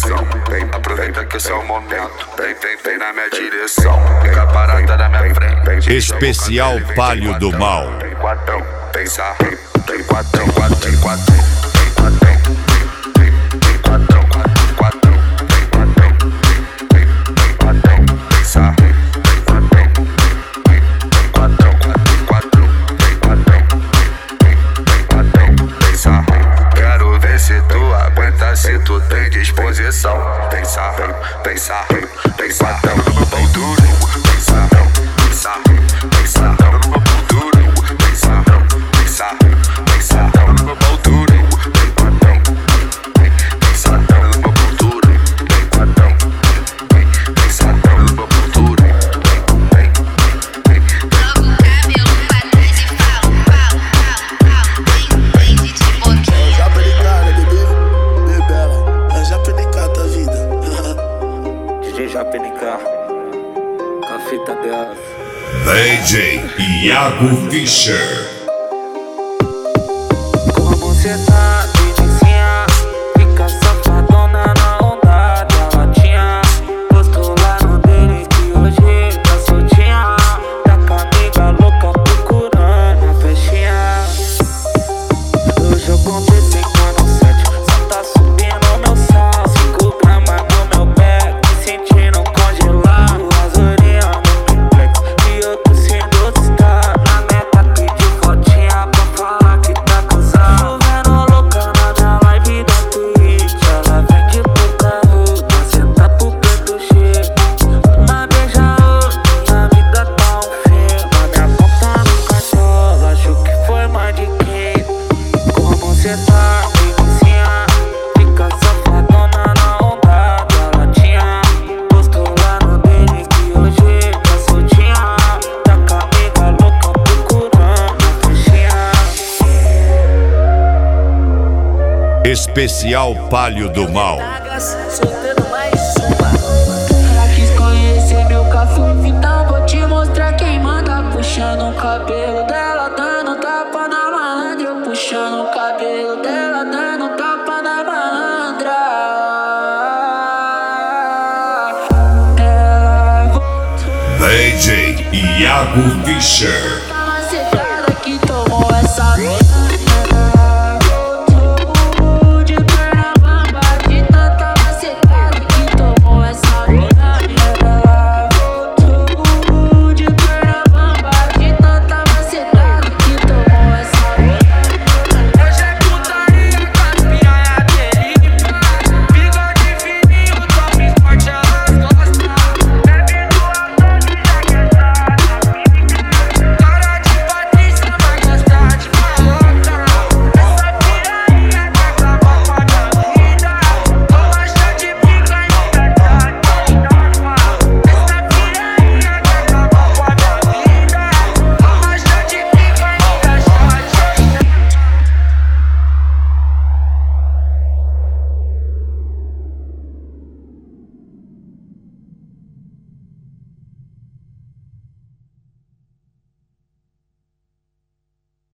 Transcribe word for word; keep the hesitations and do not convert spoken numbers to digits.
pressão. Aproveita que esse é o momento. Vem, vem, vem na minha direção. Fica parada na minha frente. Especial Palio do Mal. Tem quatro, tem sarro, tem quatro, tem quatro, tem quatro, tem quatro, tem quatro, tem quatro, tem quatro, tem quatro, tem sarro, tem quatro, tem quatro, tem quatro, tem quatro, tem sarro. Quero ver se tu aguenta, se tu tem disposição. Tem sarro, tem sarro, tem sarro no meu pau duro. Tem sarro, tem sarro, tem sarro no meu pau duro. Tem sarro, tem sarro, tem sarro no meu pau duro. Tem quatro, tem sarro no meu pau duro. Tem quatro, tem sarro no meu pau duro. Já P N K, com a fita dela. D J Iago Fischer. Como você tá, delicinha? Fica safadona na onda da latinha. Postou lá no dele que hoje tá soltinha. Tá com a amiga louca procurando a festinha. Hoje eu contei cinco no sete, só tá subindo meu sal. Cinco gramas no meu pé, me sentindo congelar. Duas orelhas no triplex e eu tô sendo estar na meta. Pedi fotinha pra falar que tá casado. Tô vendo louca na minha live da Twitch. Ela vem de puta roupa, senta pro preto cheio. Uma beija outra, minha vida tá um filme. A minha conta no cachorro, acho que foi mais de quem. Como cê tá, delicinha? Fica safadona na onda da latinha. Postou lá no dele que hoje tá soltinha. Tá com a amiga louca procurando a festinha. Especial Palio do Mal. Solteiro mais uma. Ela quis conhecer meu café, então vou te mostrar quem manda. Puxando o cabelo dela, dando tapa na malandra. Eu puxando o cabelo dela, dando tapa na malandra. Ela D J Iago Fischer.